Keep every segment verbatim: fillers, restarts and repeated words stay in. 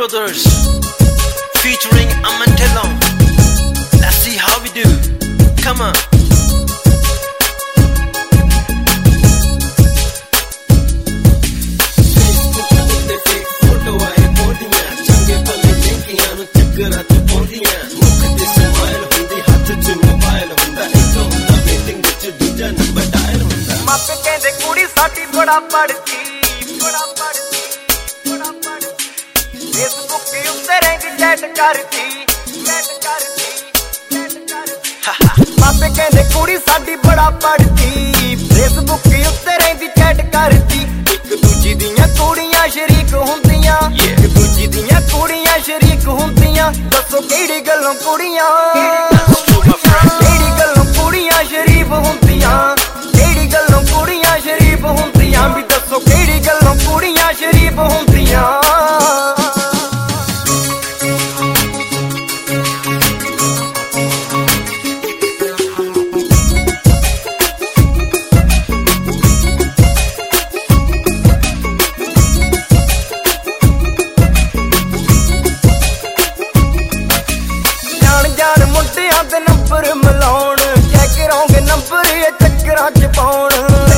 Brothers featuring Aman Thelon. Let's see how we do. Come on. मापे कहंदे कुड़ी साडी बड़ा पढ़ती बड़ा पढ़ती बड़ा पढ़ती फेसबुक ते उत्ते रहिंदी चैट करती चैट करती चैट करती मापे कहंदे कुड़ी साडी बड़ा पढ़ती फेसबुक ते उत्ते रहिंदी चैट करती एक दूजी दियां कुड़ियां शरीक हुंदियां एक दूजी दियां कुड़ियां शरीक हुंदियां दसो किहड़ी गल्लों कुड़ियां किहड़ी गल्लों कुड़ियां शरीफ हुंदियां गल्लों कुड़ियां शरीफ हुंदियां भी दसो किहड़ी गल्लों कुड़ियां शरीफ हुंदियां जान जान मुंडियां दे नंबर मिलाउण कह के रहोगे नंबर ये चक्करां च पाउण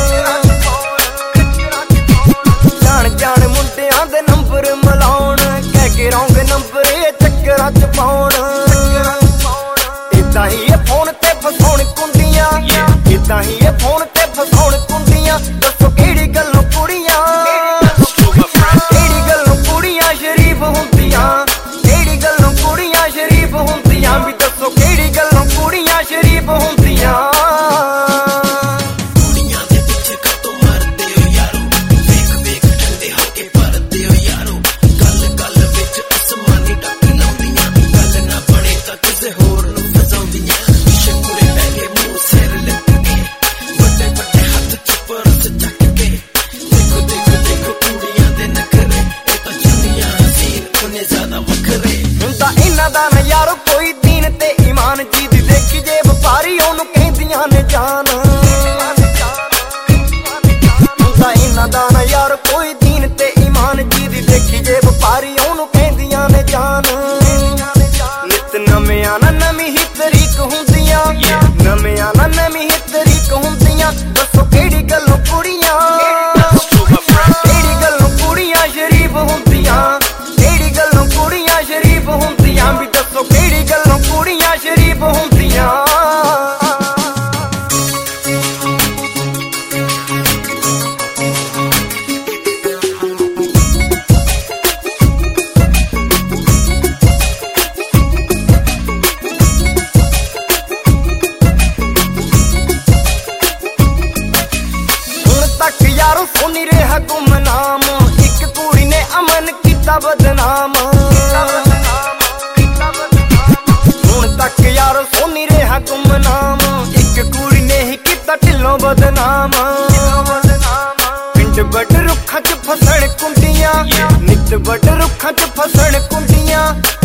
जान जान मुंडियां दे नंबर मिलाउण कह के रहोगे नंबर ये चक्करां च पाउण इदां ही ये फोन ते फसाउण कुंडियां इदां ही ये फोन ते फसाउण कुंडियां दसो किहड़ी गल्लों कुड़ियां किहड़ी गल्लों कुड़ियां शरीफ हुंदियां किहड़ी गल्लों कुड़ियां शरीफ हुंदियां भी दसो किहड़ी गल्लों कुड़ियां शरीफ हुंदियां दा ना यारो कोई दीन ते ईमान जी दी देखी जे व्यापारी ओनू कहंदियां ने जान हुंदा इन्हां दा ना यारो कोई दीन ते ईमान जी दी देखी जे व्यापारी ओनू कहंदियां ने जान नित नवियां ना नवीं ही तरीक हुंदियां नवियां ना नवीं ही तरीक हुंदियां दसो किहड़ी गल्लों कुड़ियां किहड़ी गल्लों कुड़ियां शरीफ हुंदियां किहड़ी गल्लों कुड़ियां शरीफ हुंदियां भी दसो किहड़ी गल्लों कुड़ियां शरीफ हुंदियां हुण तक यारो सोनी रेहा गुमनाम एक कुड़ी ने अमन कीता बदनाम तक यार सोनी रेहा गुमनाम एक कुड़ी ने ही कीता ढिल्लों बदनाम पिंड बड़ रुखां च फसण कुंडियां नित बड़ रुखां च फसण कुंडियां